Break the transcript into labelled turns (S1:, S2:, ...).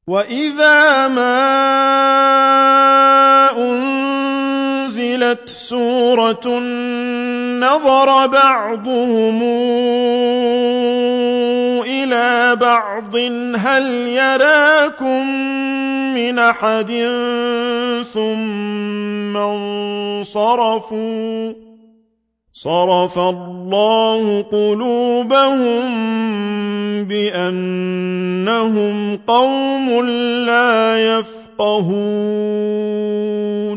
S1: وَإِذَا مَا أُنزِلَتْ سُورَةٌ نَّظَرَ بَعْضُهُمْ إِلَىٰ بَعْضٍ هَلْ يَرَاكُم مِّنْ أَحَدٍ ثُمَّ انصَرَفُوا صَرَفَ اللَّهُ قُلُوبَهُم بِأَنَّهُمْ قَوْمٌ لَّا يَفْقَهُونَ